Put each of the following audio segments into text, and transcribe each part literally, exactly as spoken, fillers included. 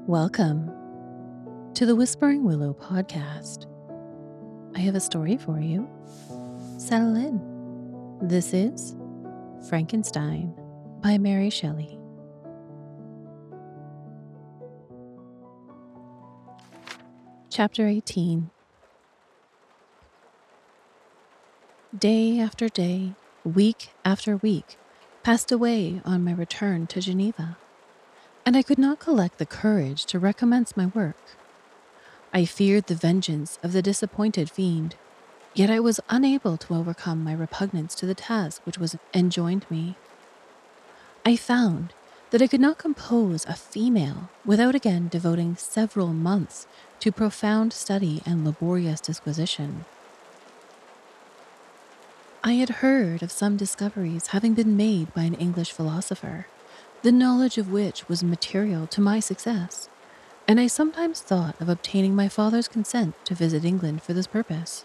Welcome to the Whispering Willow podcast. I have a story for you. Settle in. This is Frankenstein by Mary Shelley. Chapter eighteen. Day after day, week after week, passed away on my return to Geneva, and I could not collect the courage to recommence my work. I feared the vengeance of the disappointed fiend, yet I was unable to overcome my repugnance to the task which was enjoined me. I found that I could not compose a female without again devoting several months to profound study and laborious disquisition. I had heard of some discoveries having been made by an English philosopher, the knowledge of which was material to my success, and I sometimes thought of obtaining my father's consent to visit England for this purpose.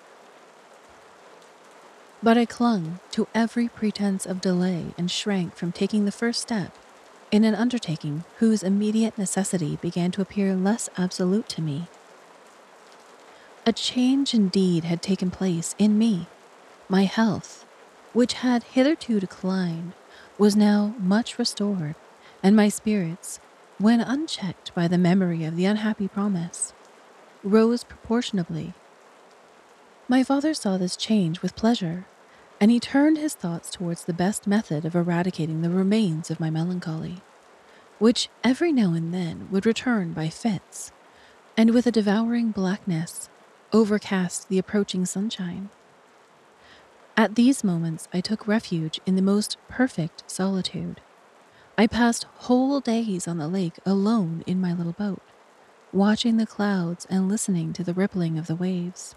But I clung to every pretense of delay and shrank from taking the first step in an undertaking whose immediate necessity began to appear less absolute to me. A change indeed had taken place in me. My health, which had hitherto declined, was now much restored, and my spirits, when unchecked by the memory of the unhappy promise, rose proportionably. My father saw this change with pleasure, and he turned his thoughts towards the best method of eradicating the remains of my melancholy, which every now and then would return by fits, and with a devouring blackness overcast the approaching sunshine. At these moments I took refuge in the most perfect solitude. I passed whole days on the lake alone in my little boat, watching the clouds and listening to the rippling of the waves.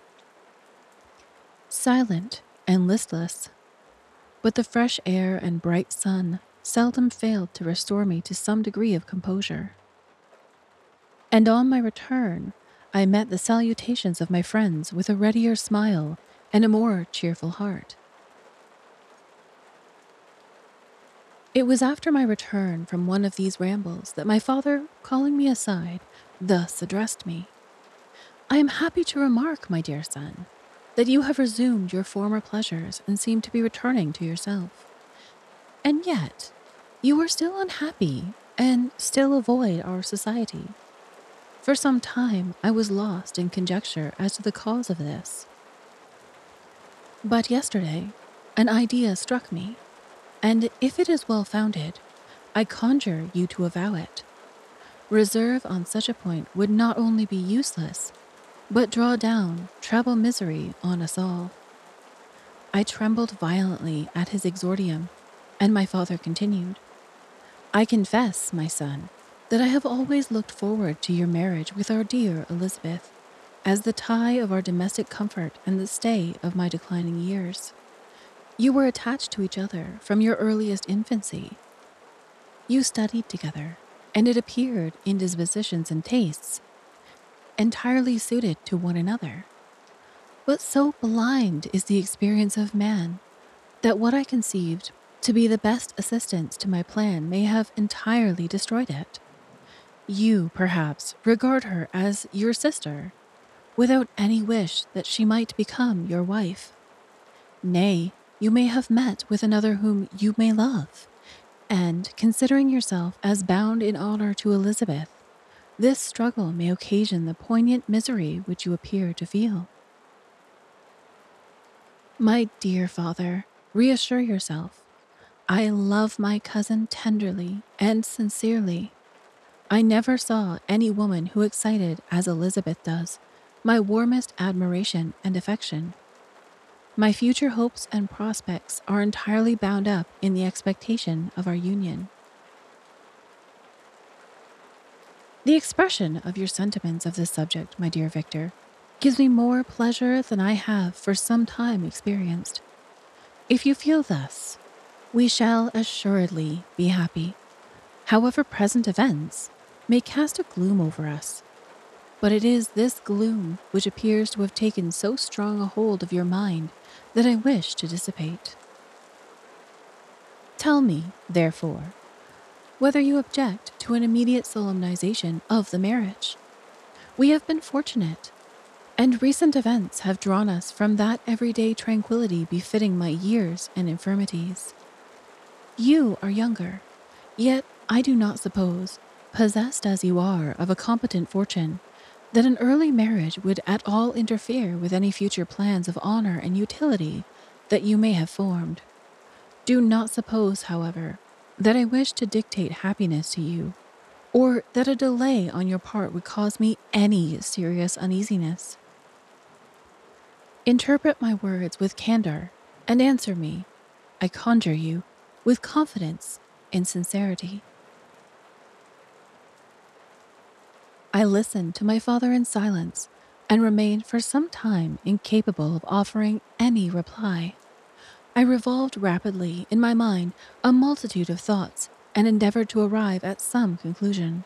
Silent and listless, but the fresh air and bright sun seldom failed to restore me to some degree of composure. And on my return, I met the salutations of my friends with a readier smile and a more cheerful heart. It was after my return from one of these rambles that my father, calling me aside, thus addressed me. "I am happy to remark, my dear son, that you have resumed your former pleasures and seem to be returning to yourself. And yet, you are still unhappy and still avoid our society. For some time I was lost in conjecture as to the cause of this. But yesterday, an idea struck me, and if it is well founded, I conjure you to avow it. Reserve on such a point would not only be useless, but draw down treble misery on us all." I trembled violently at his exordium, and my father continued, "I confess, my son, that I have always looked forward to your marriage with our dear Elizabeth, as the tie of our domestic comfort and the stay of my declining years. You were attached to each other from your earliest infancy. You studied together, and it appeared in dispositions and tastes entirely suited to one another. But so blind is the experience of man that what I conceived to be the best assistance to my plan may have entirely destroyed it. You, perhaps, regard her as your sister, without any wish that she might become your wife. Nay, you may have met with another whom you may love, and, considering yourself as bound in honor to Elizabeth, this struggle may occasion the poignant misery which you appear to feel. My dear father, reassure yourself. I love my cousin tenderly and sincerely. I never saw any woman who excited, as Elizabeth does, my warmest admiration and affection. My future hopes and prospects are entirely bound up in the expectation of our union. The expression of your sentiments of this subject, my dear Victor, gives me more pleasure than I have for some time experienced. If you feel thus, we shall assuredly be happy, however present events may cast a gloom over us. But it is this gloom which appears to have taken so strong a hold of your mind that I wish to dissipate. Tell me, therefore, whether you object to an immediate solemnization of the marriage. We have been fortunate, and recent events have drawn us from that everyday tranquility befitting my years and infirmities. You are younger, yet I do not suppose, possessed as you are of a competent fortune, that an early marriage would at all interfere with any future plans of honor and utility that you may have formed. Do not suppose, however, that I wish to dictate happiness to you, or that a delay on your part would cause me any serious uneasiness. Interpret my words with candor, and answer me, I conjure you, with confidence and sincerity. I listened to my father in silence, and remained for some time incapable of offering any reply. I revolved rapidly in my mind a multitude of thoughts, and endeavored to arrive at some conclusion.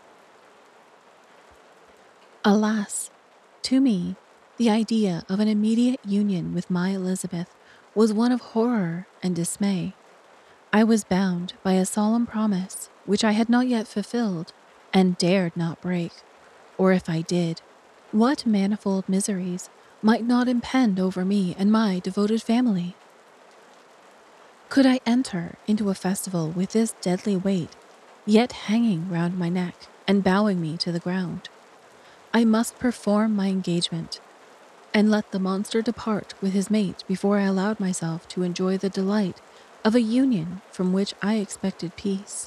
Alas, to me, the idea of an immediate union with my Elizabeth was one of horror and dismay. I was bound by a solemn promise which I had not yet fulfilled and dared not break, or if I did, what manifold miseries might not impend over me and my devoted family? Could I enter into a festival with this deadly weight, yet hanging round my neck and bowing me to the ground? I must perform my engagement, and let the monster depart with his mate before I allowed myself to enjoy the delight of a union from which I expected peace.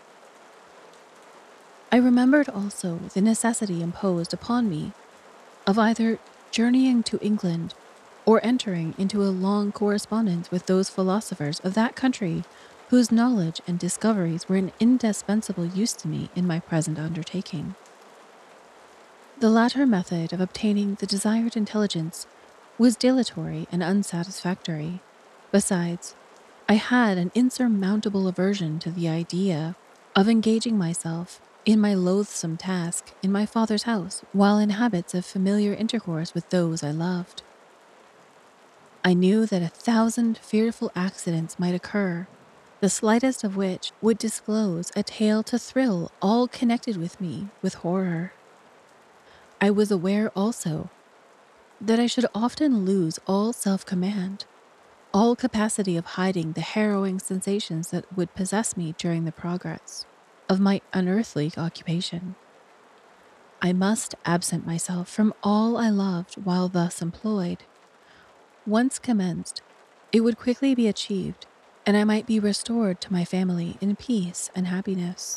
I remembered also the necessity imposed upon me of either journeying to England or entering into a long correspondence with those philosophers of that country whose knowledge and discoveries were an indispensable use to me in my present undertaking. The latter method of obtaining the desired intelligence was dilatory and unsatisfactory. Besides, I had an insurmountable aversion to the idea of engaging myself in my loathsome task in my father's house while in habits of familiar intercourse with those I loved. I knew that a thousand fearful accidents might occur, the slightest of which would disclose a tale to thrill all connected with me with horror. I was aware also that I should often lose all self-command, all capacity of hiding the harrowing sensations that would possess me during the progress of my unearthly occupation. I must absent myself from all I loved while thus employed. Once commenced, it would quickly be achieved, and I might be restored to my family in peace and happiness.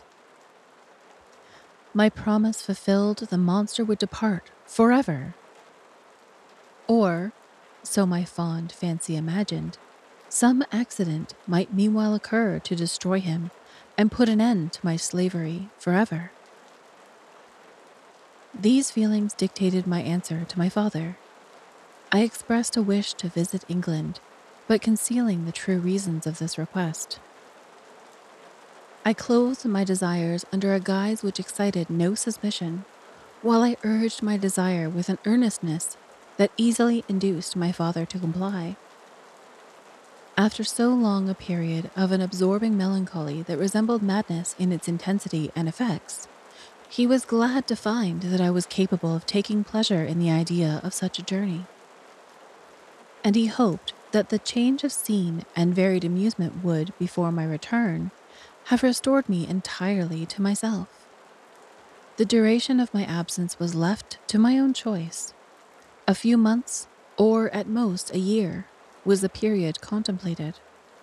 My promise fulfilled, the monster would depart forever. Or, so my fond fancy imagined, some accident might meanwhile occur to destroy him and put an end to my slavery forever. These feelings dictated my answer to my father. I expressed a wish to visit England, but concealing the true reasons of this request. I clothed my desires under a guise which excited no suspicion, while I urged my desire with an earnestness that easily induced my father to comply. After so long a period of an absorbing melancholy that resembled madness in its intensity and effects, he was glad to find that I was capable of taking pleasure in the idea of such a journey. And he hoped that the change of scene and varied amusement would, before my return, have restored me entirely to myself. The duration of my absence was left to my own choice. A few months, or at most a year, was the period contemplated.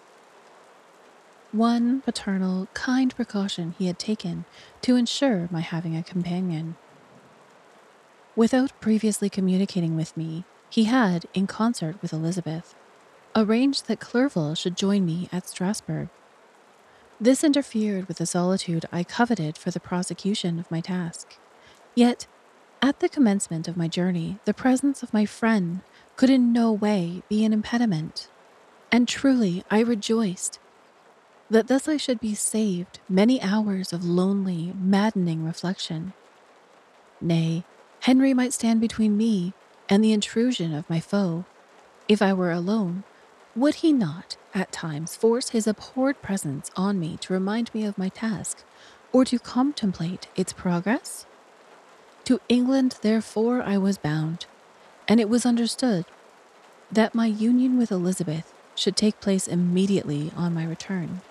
One paternal, kind precaution he had taken to ensure my having a companion. Without previously communicating with me, he had, in concert with Elizabeth, arranged that Clerval should join me at Strasbourg. This interfered with the solitude I coveted for the prosecution of my task. Yet, at the commencement of my journey, the presence of my friend could in no way be an impediment, and truly I rejoiced that thus I should be saved many hours of lonely, maddening reflection. Nay, Henry might stand between me and the intrusion of my foe. If I were alone, would he not, at times, force his abhorred presence on me to remind me of my task, or to contemplate its progress? To England, therefore, I was bound, and it was understood that my union with Elizabeth should take place immediately on my return.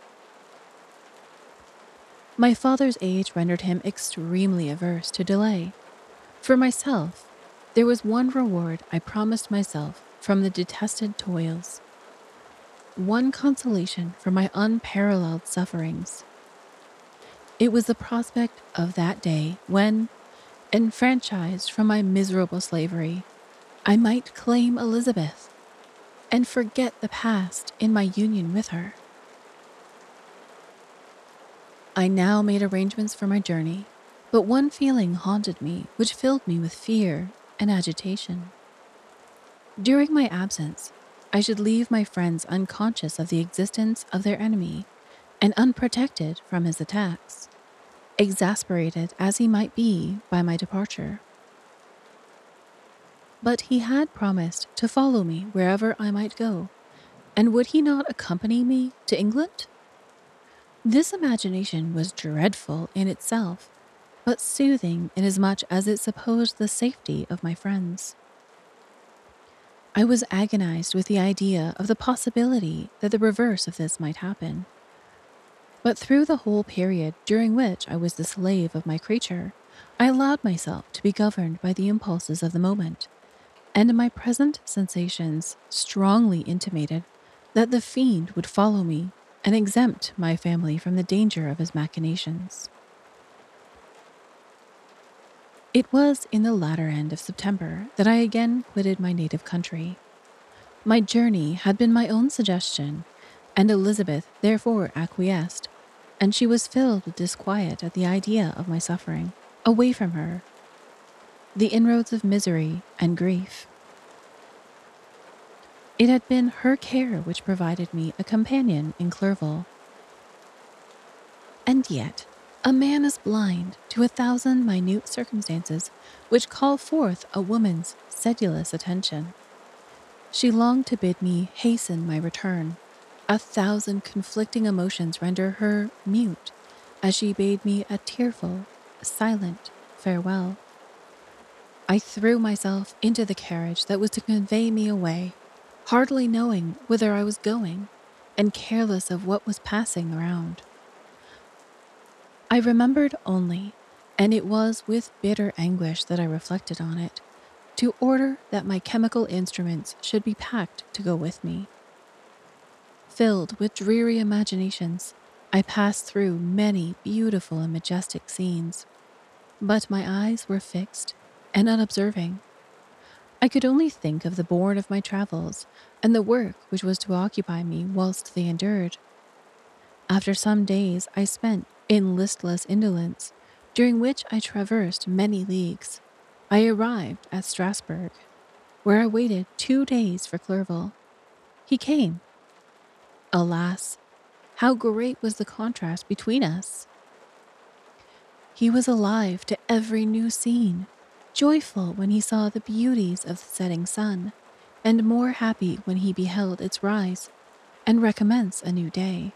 My father's age rendered him extremely averse to delay. For myself, there was one reward I promised myself from the detested toils, one consolation for my unparalleled sufferings. It was the prospect of that day when, enfranchised from my miserable slavery, I might claim Elizabeth and forget the past in my union with her. I now made arrangements for my journey, but one feeling haunted me which filled me with fear and agitation. During my absence, I should leave my friends unconscious of the existence of their enemy and unprotected from his attacks, exasperated as he might be by my departure. But he had promised to follow me wherever I might go, and would he not accompany me to England? This imagination was dreadful in itself, but soothing inasmuch as it supposed the safety of my friends. I was agonized with the idea of the possibility that the reverse of this might happen. But through the whole period during which I was the slave of my creature, I allowed myself to be governed by the impulses of the moment, and my present sensations strongly intimated that the fiend would follow me and exempt my family from the danger of his machinations. It was in the latter end of September that I again quitted my native country. My journey had been my own suggestion, and Elizabeth therefore acquiesced, and she was filled with disquiet at the idea of my suffering, away from her, the inroads of misery and grief. It had been her care which provided me a companion in Clerval. And yet, a man is blind to a thousand minute circumstances which call forth a woman's sedulous attention. She longed to bid me hasten my return. A thousand conflicting emotions render her mute as she bade me a tearful, silent farewell. I threw myself into the carriage that was to convey me away, hardly knowing whither I was going, and careless of what was passing around. I remembered only, and it was with bitter anguish that I reflected on it, to order that my chemical instruments should be packed to go with me. Filled with dreary imaginations, I passed through many beautiful and majestic scenes, but my eyes were fixed and unobserving. I could only think of the bourne of my travels and the work which was to occupy me whilst they endured. After some days I spent in listless indolence, during which I traversed many leagues, I arrived at Strasbourg, where I waited two days for Clerval. He came. Alas, how great was the contrast between us! He was alive to every new scene, joyful when he saw the beauties of the setting sun, and more happy when he beheld its rise and recommence a new day.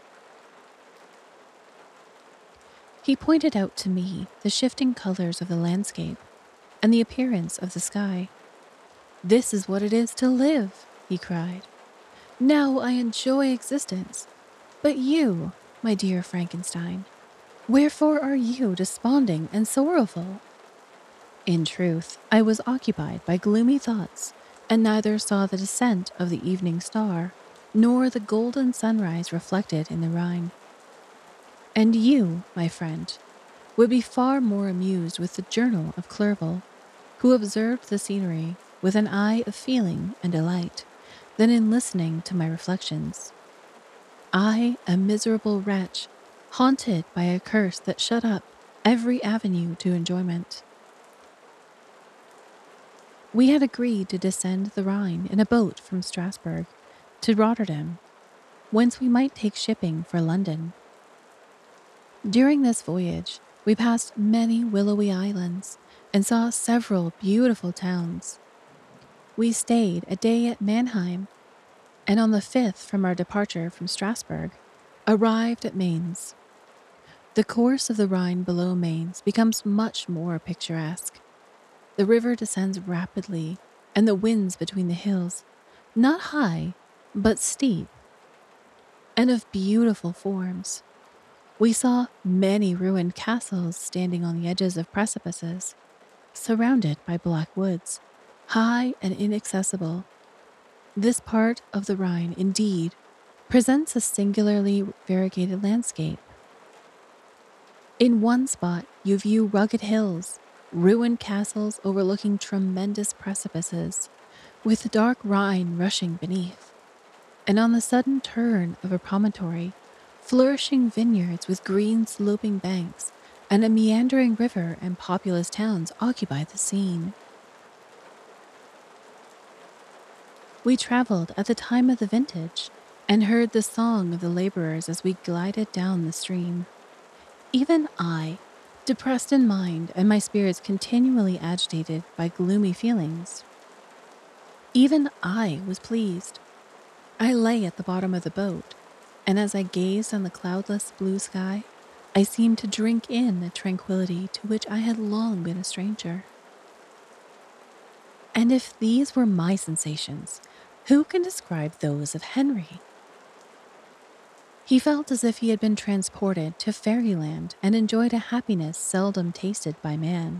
He pointed out to me the shifting colors of the landscape and the appearance of the sky. "This is what it is to live," he cried. "Now I enjoy existence. But you, my dear Frankenstein, wherefore are you desponding and sorrowful?" In truth, I was occupied by gloomy thoughts, and neither saw the descent of the evening star, nor the golden sunrise reflected in the Rhine. And you, my friend, would be far more amused with the journal of Clerval, who observed the scenery with an eye of feeling and delight, than in listening to my reflections. I, a miserable wretch, haunted by a curse that shut up every avenue to enjoyment. We had agreed to descend the Rhine in a boat from Strasbourg to Rotterdam, whence we might take shipping for London. During this voyage, we passed many willowy islands and saw several beautiful towns. We stayed a day at Mannheim, and on the fifth from our departure from Strasbourg, arrived at Mainz. The course of the Rhine below Mainz becomes much more picturesque. The river descends rapidly, and the winds between the hills, not high, but steep, and of beautiful forms. We saw many ruined castles standing on the edges of precipices, surrounded by black woods, high and inaccessible. This part of the Rhine, indeed, presents a singularly variegated landscape. In one spot, you view rugged hills, ruined castles overlooking tremendous precipices, with the dark Rhine rushing beneath. And on the sudden turn of a promontory, flourishing vineyards with green sloping banks and a meandering river and populous towns occupy the scene. We traveled at the time of the vintage and heard the song of the laborers as we glided down the stream. Even I, depressed in mind and my spirits continually agitated by gloomy feelings, even I was pleased. I lay at the bottom of the boat, and as I gazed on the cloudless blue sky, I seemed to drink in a tranquility to which I had long been a stranger. And if these were my sensations, who can describe those of Henry? He felt as if he had been transported to fairyland and enjoyed a happiness seldom tasted by man.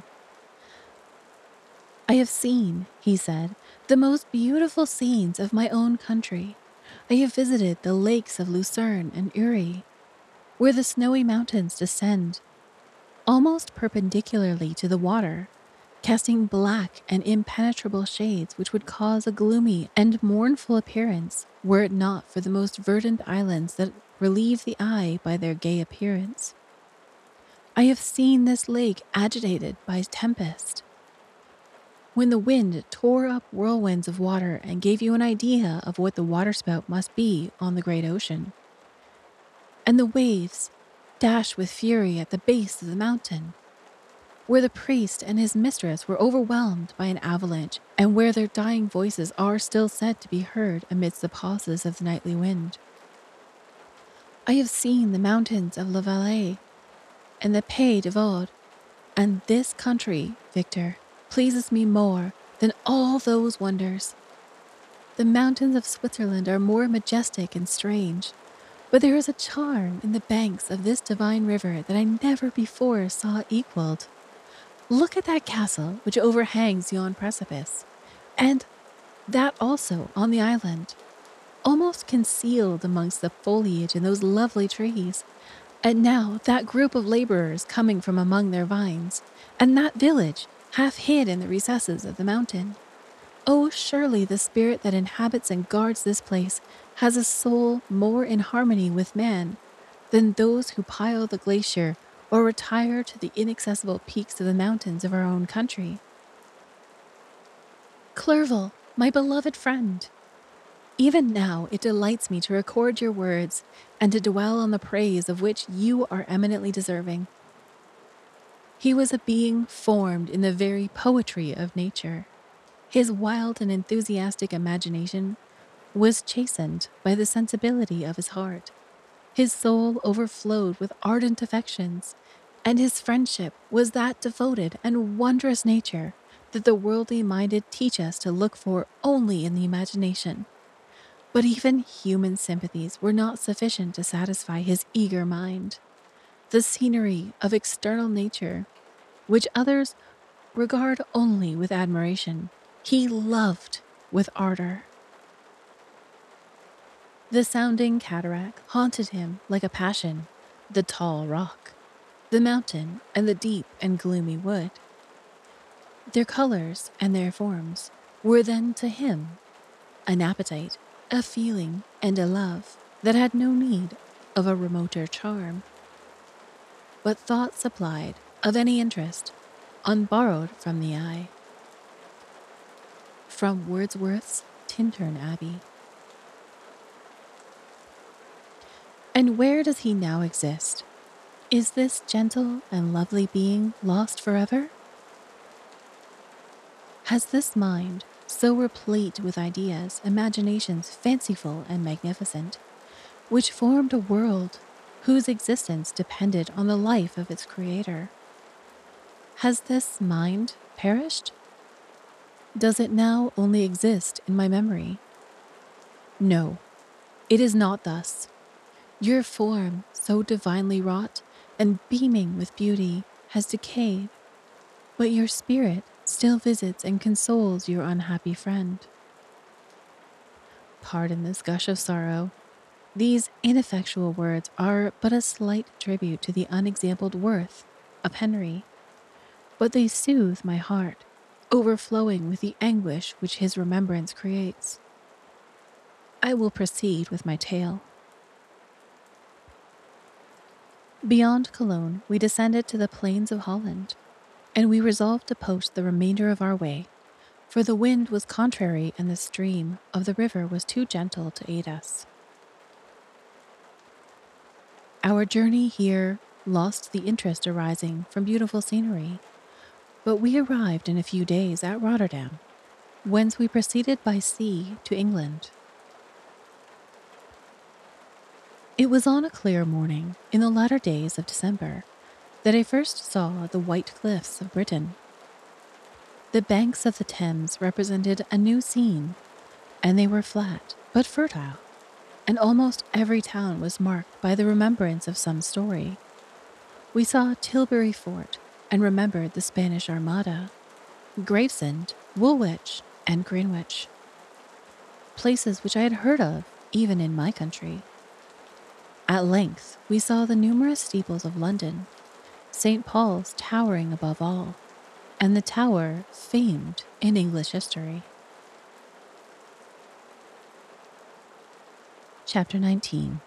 I have seen, he said, the most beautiful scenes of my own country. I have visited the lakes of Lucerne and Uri, where the snowy mountains descend almost perpendicularly to the water, casting black and impenetrable shades which would cause a gloomy and mournful appearance were it not for the most verdant islands that relieve the eye by their gay appearance. I have seen this lake agitated by tempest, when the wind tore up whirlwinds of water and gave you an idea of what the waterspout must be on the great ocean, and the waves dashed with fury at the base of the mountain, where the priest and his mistress were overwhelmed by an avalanche, and where their dying voices are still said to be heard amidst the pauses of the nightly wind. I have seen the mountains of La Valais and the Pays de Vaud, and this country, Victor, pleases me more than all those wonders. The mountains of Switzerland are more majestic and strange, but there is a charm in the banks of this divine river that I never before saw equaled. Look at that castle which overhangs yon precipice, and that also on the island, almost concealed amongst the foliage and those lovely trees. And now that group of laborers coming from among their vines, and that village half hid in the recesses of the mountain. Oh, surely the spirit that inhabits and guards this place has a soul more in harmony with man than those who pile the glacier or retire to the inaccessible peaks of the mountains of our own country. Clerval, my beloved friend, even now it delights me to record your words and to dwell on the praise of which you are eminently deserving. He was a being formed in the very poetry of nature. His wild and enthusiastic imagination was chastened by the sensibility of his heart. His soul overflowed with ardent affections, and his friendship was that devoted and wondrous nature that the worldly minded teach us to look for only in the imagination. But even human sympathies were not sufficient to satisfy his eager mind. The scenery of external nature, which others regard only with admiration, he loved with ardor. The sounding cataract haunted him like a passion, the tall rock, the mountain, and the deep and gloomy wood. Their colors and their forms were then to him an appetite, a feeling, and a love that had no need of a remoter charm, but thought supplied of any interest, unborrowed from the eye. From Wordsworth's Tintern Abbey. And where does he now exist? Is this gentle and lovely being lost forever? Has this mind, so replete with ideas, imaginations fanciful and magnificent, which formed a world whose existence depended on the life of its creator. Has this mind perished? Does it now only exist in my memory? No, it is not thus. Your form, so divinely wrought and beaming with beauty, has decayed, but your spirit still visits and consoles your unhappy friend. Pardon this gush of sorrow. These ineffectual words are but a slight tribute to the unexampled worth of Henry, but they soothe my heart, overflowing with the anguish which his remembrance creates. I will proceed with my tale. Beyond Cologne, we descended to the plains of Holland, and we resolved to post the remainder of our way, for the wind was contrary and the stream of the river was too gentle to aid us. Our journey here lost the interest arising from beautiful scenery, but we arrived in a few days at Rotterdam, whence we proceeded by sea to England. It was on a clear morning in the latter days of December that I first saw the white cliffs of Britain. The banks of the Thames represented a new scene, and they were flat but fertile, and almost every town was marked by the remembrance of some story. We saw Tilbury Fort and remembered the Spanish Armada, Gravesend, Woolwich, and Greenwich, places which I had heard of even in my country. At length, we saw the numerous steeples of London, Saint Paul's towering above all, and the tower famed in English history. Chapter nineteen.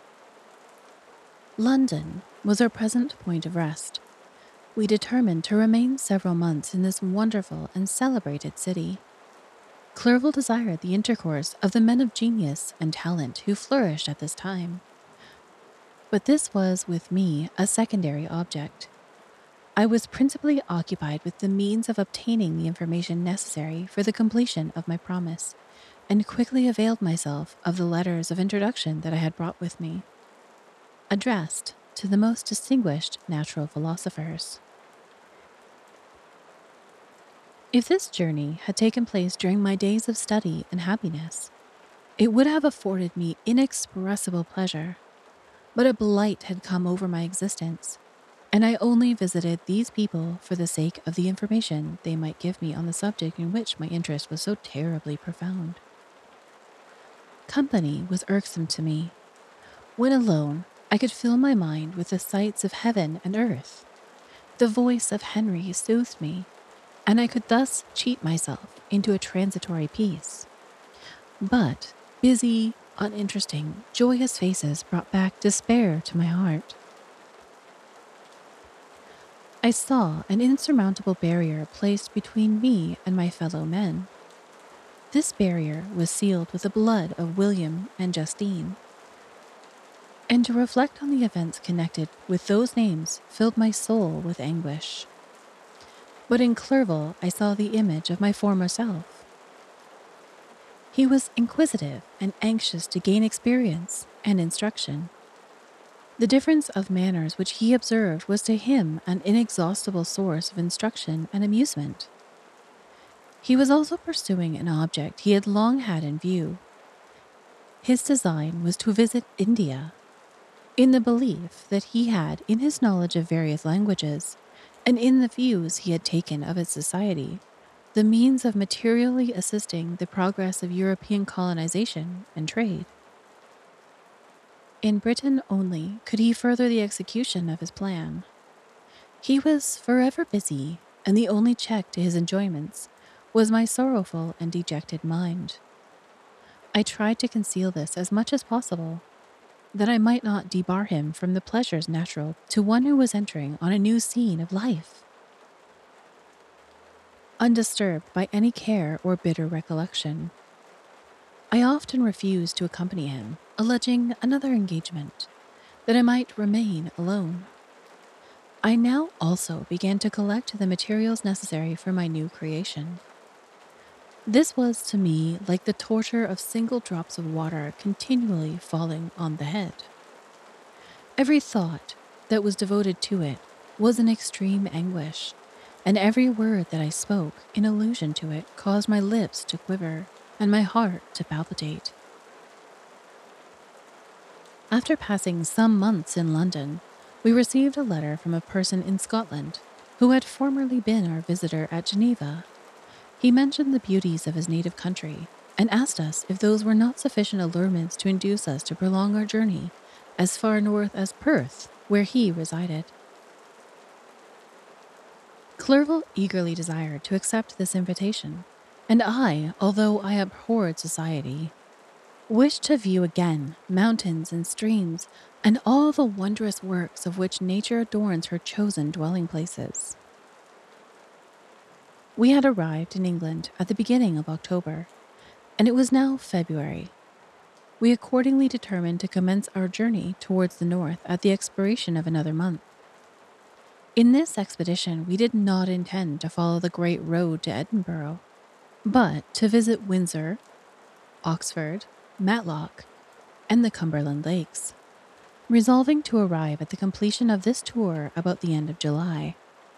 London was our present point of rest. We determined to remain several months in this wonderful and celebrated city. Clerval desired the intercourse of the men of genius and talent who flourished at this time. But this was, with me, a secondary object. I was principally occupied with the means of obtaining the information necessary for the completion of my promise, and quickly availed myself of the letters of introduction that I had brought with me, addressed to the most distinguished natural philosophers. If this journey had taken place during my days of study and happiness, it would have afforded me inexpressible pleasure. But a blight had come over my existence, and I only visited these people for the sake of the information they might give me on the subject in which my interest was so terribly profound. Company was irksome to me. When alone, I could fill my mind with the sights of heaven and earth. The voice of Henry soothed me, and I could thus cheat myself into a transitory peace. But busy, uninteresting, joyous faces brought back despair to my heart. I saw an insurmountable barrier placed between me and my fellow men. This barrier was sealed with the blood of William and Justine, and to reflect on the events connected with those names filled my soul with anguish. But in Clerval I saw the image of my former self. He was inquisitive and anxious to gain experience and instruction. The difference of manners which he observed was to him an inexhaustible source of instruction and amusement. He was also pursuing an object he had long had in view. His design was to visit India, in the belief that he had, in his knowledge of various languages, and in the views he had taken of its society, the means of materially assisting the progress of European colonization and trade. In Britain only could he further the execution of his plan. He was forever busy, and the only check to his enjoyments was my sorrowful and dejected mind. I tried to conceal this as much as possible, that I might not debar him from the pleasures natural to one who was entering on a new scene of life. Undisturbed by any care or bitter recollection, I often refused to accompany him, alleging another engagement, that I might remain alone. I now also began to collect the materials necessary for my new creation. This was to me like the torture of single drops of water continually falling on the head. Every thought that was devoted to it was an extreme anguish, and every word that I spoke in allusion to it caused my lips to quiver and my heart to palpitate. After passing some months in London, we received a letter from a person in Scotland who had formerly been our visitor at Geneva. He mentioned the beauties of his native country and asked us if those were not sufficient allurements to induce us to prolong our journey as far north as Perth, where he resided. Clerval eagerly desired to accept this invitation, and I, although I abhorred society, wished to view again mountains and streams and all the wondrous works of which nature adorns her chosen dwelling places. We had arrived in England at the beginning of October, and it was now February. We accordingly determined to commence our journey towards the north at the expiration of another month. In this expedition, we did not intend to follow the great road to Edinburgh, but to visit Windsor, Oxford, Matlock, and the Cumberland Lakes, resolving to arrive at the completion of this tour about the end of July.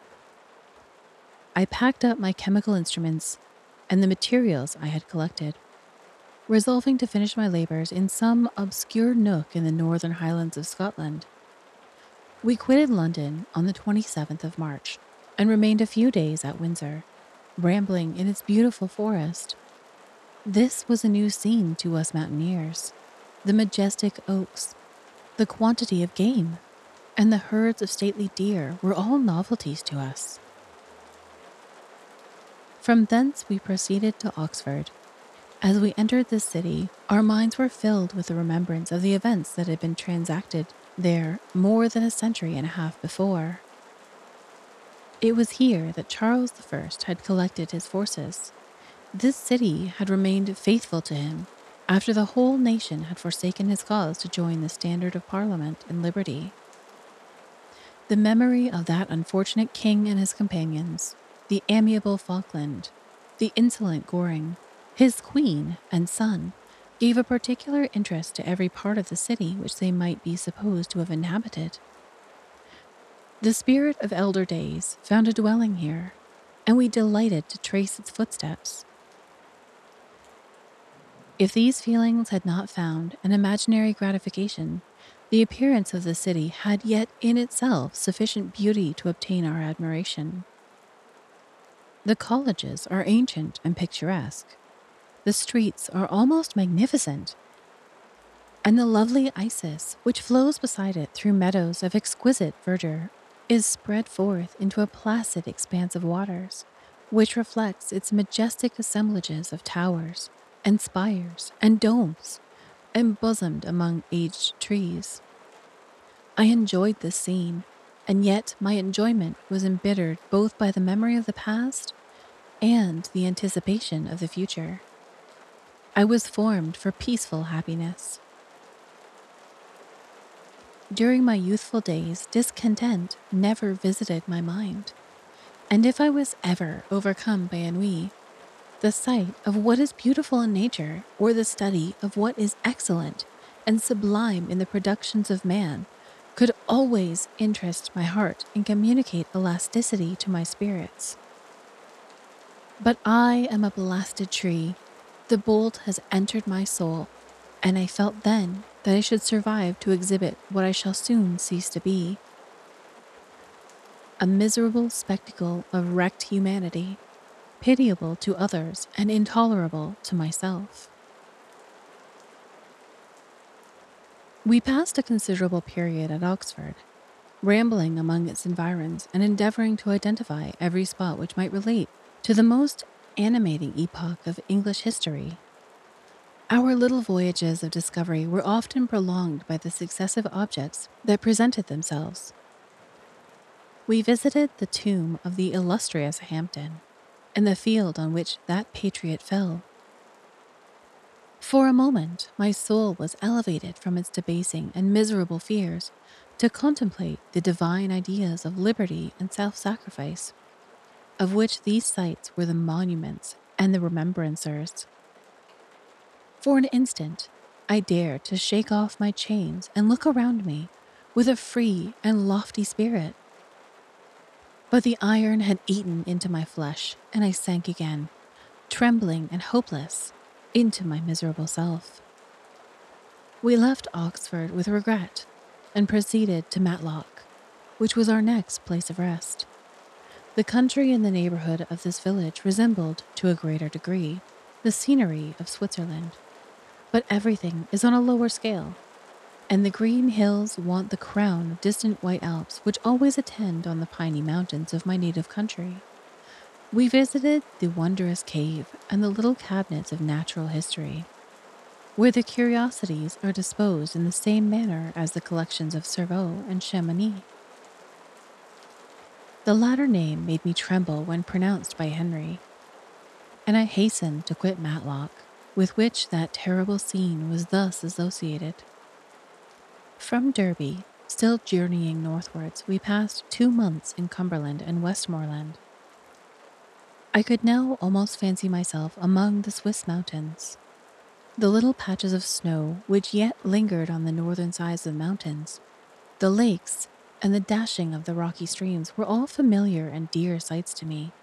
I packed up my chemical instruments and the materials I had collected, resolving to finish my labors in some obscure nook in the northern highlands of Scotland. We quitted London on the twenty-seventh of March and remained a few days at Windsor, rambling in its beautiful forest. This was a new scene to us mountaineers. The majestic oaks, the quantity of game, and the herds of stately deer were all novelties to us. From thence we proceeded to Oxford. As we entered this city, our minds were filled with the remembrance of the events that had been transacted there more than a century and a half before. It was here that Charles the First had collected his forces. This city had remained faithful to him after the whole nation had forsaken his cause to join the standard of Parliament and liberty. The memory of that unfortunate king and his companions, the amiable Falkland, the insolent Goring, his queen and son, gave a particular interest to every part of the city which they might be supposed to have inhabited. The spirit of elder days found a dwelling here, and we delighted to trace its footsteps. If these feelings had not found an imaginary gratification, the appearance of the city had yet in itself sufficient beauty to obtain our admiration. The colleges are ancient and picturesque. The streets are almost magnificent, and the lovely Isis, which flows beside it through meadows of exquisite verdure, is spread forth into a placid expanse of waters, which reflects its majestic assemblages of towers and spires and domes, embosomed among aged trees. I enjoyed this scene, and yet my enjoyment was embittered both by the memory of the past and the anticipation of the future. I was formed for peaceful happiness. During my youthful days, discontent never visited my mind, and if I was ever overcome by ennui, the sight of what is beautiful in nature or the study of what is excellent and sublime in the productions of man could always interest my heart and communicate elasticity to my spirits. But I am a blasted tree. The bolt has entered my soul, and I felt then that I should survive to exhibit what I shall soon cease to be. A miserable spectacle of wrecked humanity, pitiable to others and intolerable to myself. We passed a considerable period at Oxford, rambling among its environs and endeavoring to identify every spot which might relate to the most animating epoch of English history. Our little voyages of discovery were often prolonged by the successive objects that presented themselves. We visited the tomb of the illustrious Hampden, and the field on which that patriot fell. For a moment, my soul was elevated from its debasing and miserable fears to contemplate the divine ideas of liberty and self-sacrifice, of which these sites were the monuments and the remembrancers. For an instant, I dared to shake off my chains and look around me, with a free and lofty spirit. But the iron had eaten into my flesh, and I sank again, trembling and hopeless, into my miserable self. We left Oxford with regret and proceeded to Matlock, which was our next place of rest. The country in the neighborhood of this village resembled, to a greater degree, the scenery of Switzerland, but everything is on a lower scale, and the green hills want the crown of distant white Alps which always attend on the piney mountains of my native country. We visited the wondrous cave and the little cabinets of natural history, where the curiosities are disposed in the same manner as the collections of Cerveau and Chamonix. The latter name made me tremble when pronounced by Henry, and I hastened to quit Matlock, with which that terrible scene was thus associated. From Derby, still journeying northwards, we passed two months in Cumberland and Westmoreland. I could now almost fancy myself among the Swiss mountains. The little patches of snow which yet lingered on the northern sides of the mountains, the lakes, and the dashing of the rocky streams were all familiar and dear sights to me.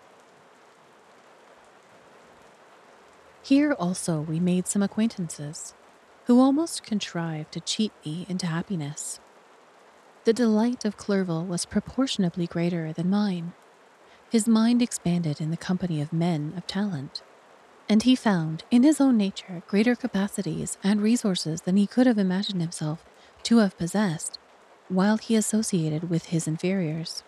Here also we made some acquaintances, who almost contrived to cheat me into happiness. The delight of Clerval was proportionably greater than mine. His mind expanded in the company of men of talent, and he found in his own nature greater capacities and resources than he could have imagined himself to have possessed while he associated with his inferiors.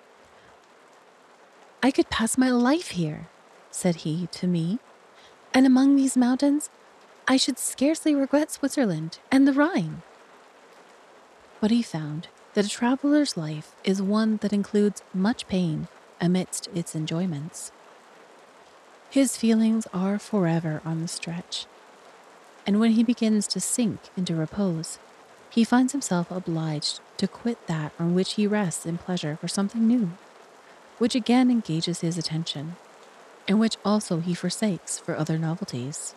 "I could pass my life here," said he to me, "and among these mountains I should scarcely regret Switzerland and the Rhine." But he found that a traveler's life is one that includes much pain amidst its enjoyments. His feelings are forever on the stretch, and when he begins to sink into repose, he finds himself obliged to quit that on which he rests in pleasure for something new, which again engages his attention, and which also he forsakes for other novelties.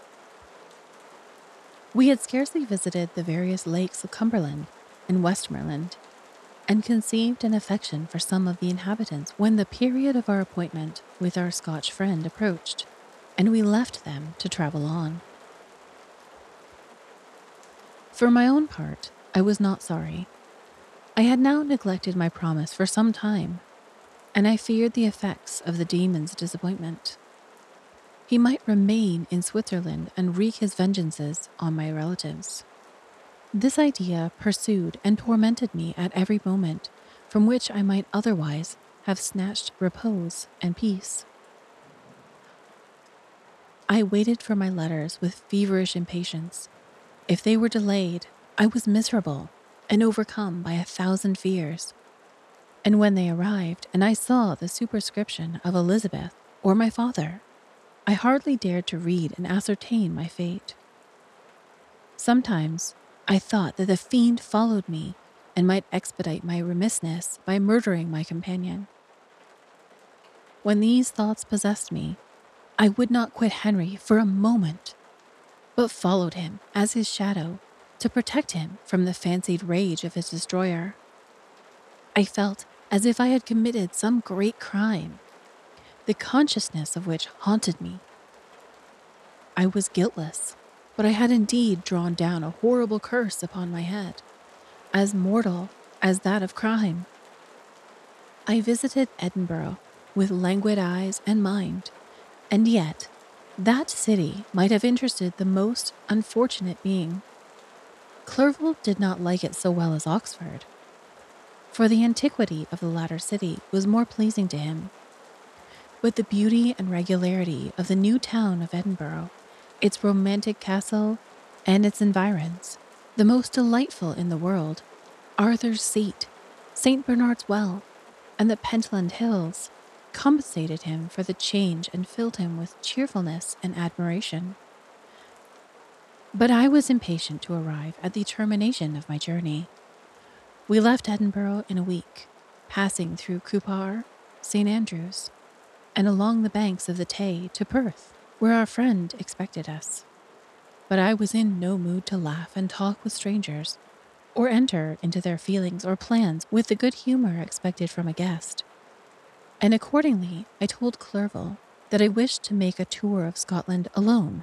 We had scarcely visited the various lakes of Cumberland and Westmoreland, and conceived an affection for some of the inhabitants when the period of our appointment with our Scotch friend approached, and we left them to travel on. For my own part, I was not sorry. I had now neglected my promise for some time, and I feared the effects of the demon's disappointment. He might remain in Switzerland and wreak his vengeances on my relatives. This idea pursued and tormented me at every moment, from which I might otherwise have snatched repose and peace. I waited for my letters with feverish impatience. If they were delayed, I was miserable and overcome by a thousand fears. And when they arrived and I saw the superscription of Elizabeth or my father, I hardly dared to read and ascertain my fate. Sometimes I thought that the fiend followed me and might expedite my remissness by murdering my companion. When these thoughts possessed me, I would not quit Henry for a moment, but followed him as his shadow to protect him from the fancied rage of his destroyer. I felt as if I had committed some great crime, the consciousness of which haunted me. I was guiltless, but I had indeed drawn down a horrible curse upon my head, as mortal as that of crime. I visited Edinburgh with languid eyes and mind, and yet that city might have interested the most unfortunate being. Clerval did not like it so well as Oxford, for the antiquity of the latter city was more pleasing to him. But the beauty and regularity of the new town of Edinburgh, its romantic castle, and its environs, the most delightful in the world, Arthur's Seat, Saint Bernard's Well, and the Pentland Hills, compensated him for the change and filled him with cheerfulness and admiration. But I was impatient to arrive at the termination of my journey. We left Edinburgh in a week, passing through Cupar, Saint Andrews, and along the banks of the Tay to Perth, where our friend expected us. But I was in no mood to laugh and talk with strangers, or enter into their feelings or plans with the good humor expected from a guest. And accordingly, I told Clerval that I wished to make a tour of Scotland alone.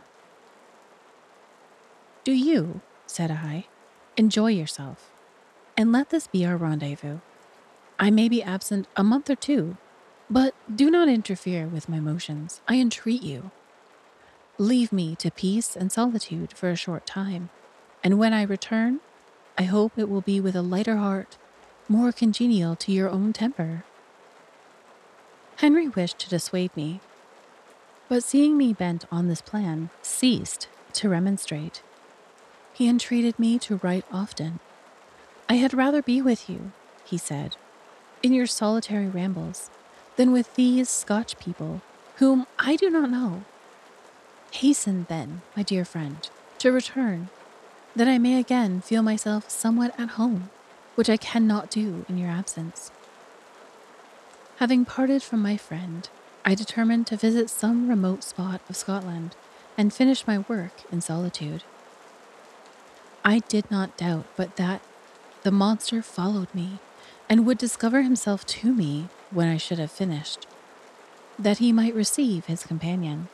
"Do you," said I, "enjoy yourself, and let this be our rendezvous. I may be absent a month or two, but do not interfere with my motions, I entreat you. Leave me to peace and solitude for a short time, and when I return, I hope it will be with a lighter heart, more congenial to your own temper." Henry wished to dissuade me, but seeing me bent on this plan, ceased to remonstrate. He entreated me to write often. "I had rather be with you," he said, "in your solitary rambles, than with these Scotch people, whom I do not know. Hasten, then, my dear friend, to return, that I may again feel myself somewhat at home, which I cannot do in your absence." Having parted from my friend, I determined to visit some remote spot of Scotland and finish my work in solitude. I did not doubt but that the monster followed me and would discover himself to me when I should have finished, that he might receive his companion.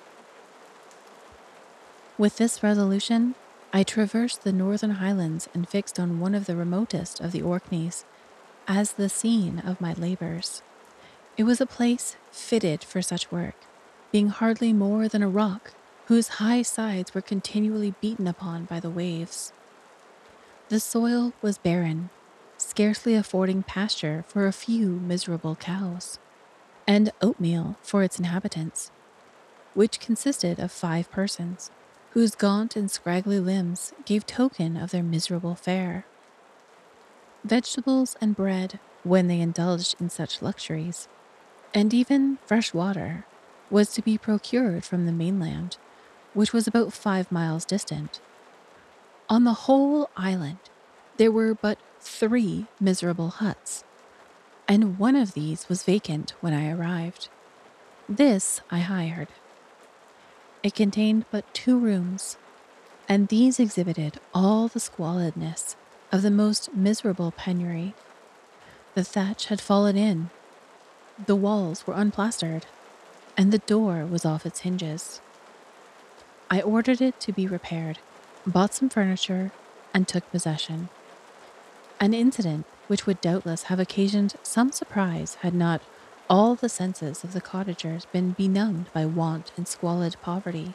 With this resolution, I traversed the northern highlands and fixed on one of the remotest of the Orkneys as the scene of my labors. It was a place fitted for such work, being hardly more than a rock whose high sides were continually beaten upon by the waves. The soil was barren, scarcely affording pasture for a few miserable cows, and oatmeal for its inhabitants, which consisted of five persons, whose gaunt and scraggly limbs gave token of their miserable fare. Vegetables and bread, when they indulged in such luxuries, and even fresh water, was to be procured from the mainland, which was about five miles distant. On the whole island, there were but three miserable huts, and one of these was vacant when I arrived. This I hired. It contained but two rooms, and these exhibited all the squalidness of the most miserable penury. The thatch had fallen in, the walls were unplastered, and the door was off its hinges. I ordered it to be repaired, bought some furniture, and took possession. An incident which would doubtless have occasioned some surprise had not all the senses of the cottagers been benumbed by want and squalid poverty.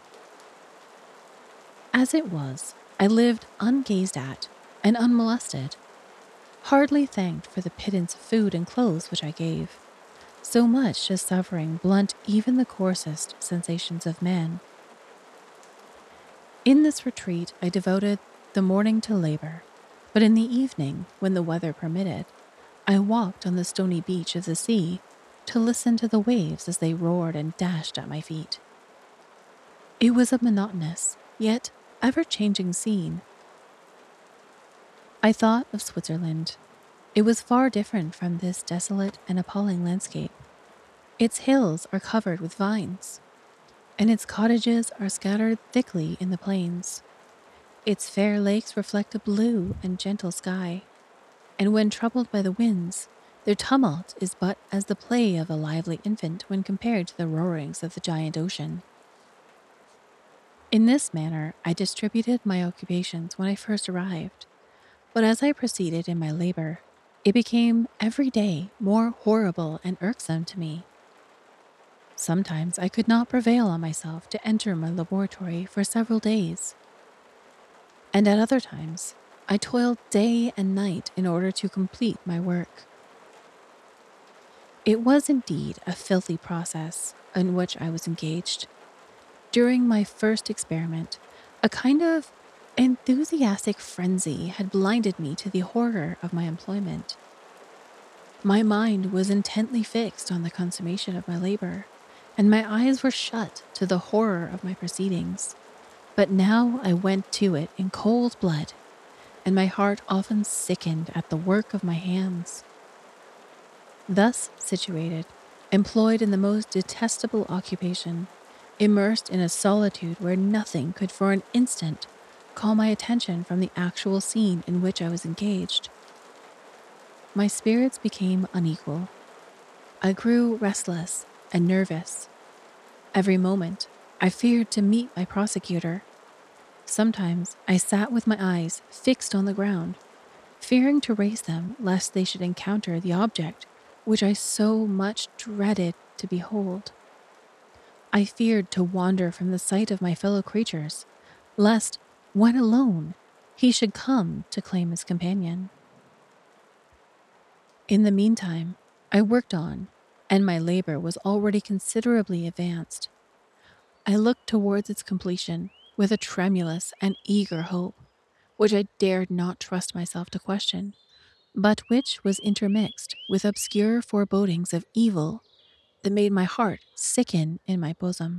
As it was, I lived ungazed at and unmolested, hardly thanked for the pittance of food and clothes which I gave. So much does suffering blunt even the coarsest sensations of man. In this retreat I devoted the morning to labor, but in the evening, when the weather permitted, I walked on the stony beach of the sea to listen to the waves as they roared and dashed at my feet. It was a monotonous, yet ever-changing scene. I thought of Switzerland. It was far different from this desolate and appalling landscape. Its hills are covered with vines, and its cottages are scattered thickly in the plains. Its fair lakes reflect a blue and gentle sky, and when troubled by the winds, their tumult is but as the play of a lively infant when compared to the roarings of the giant ocean. In this manner, I distributed my occupations when I first arrived, but as I proceeded in my labor, it became every day more horrible and irksome to me. Sometimes I could not prevail on myself to enter my laboratory for several days, and at other times I toiled day and night in order to complete my work. It was indeed a filthy process in which I was engaged. During my first experiment, a kind of enthusiastic frenzy had blinded me to the horror of my employment. My mind was intently fixed on the consummation of my labor, and my eyes were shut to the horror of my proceedings. But now I went to it in cold blood, and my heart often sickened at the work of my hands. Thus situated, employed in the most detestable occupation, immersed in a solitude where nothing could for an instant call my attention from the actual scene in which I was engaged. My spirits became unequal. I grew restless and nervous. Every moment, I feared to meet my prosecutor. Sometimes I sat with my eyes fixed on the ground, fearing to raise them lest they should encounter the object which I so much dreaded to behold. I feared to wander from the sight of my fellow creatures, lest, when alone, he should come to claim his companion. In the meantime, I worked on, and my labor was already considerably advanced. I looked towards its completion with a tremulous and eager hope, which I dared not trust myself to question, but which was intermixed with obscure forebodings of evil that made my heart sicken in my bosom.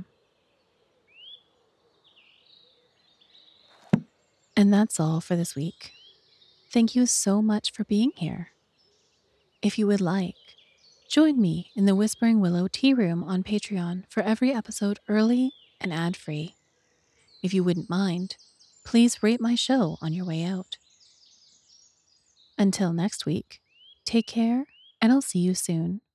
And that's all for this week. Thank you so much for being here. If you would like, join me in the Whispering Willow Tea Room on Patreon for every episode early and ad-free. If you wouldn't mind, please rate my show on your way out. Until next week, take care, and I'll see you soon.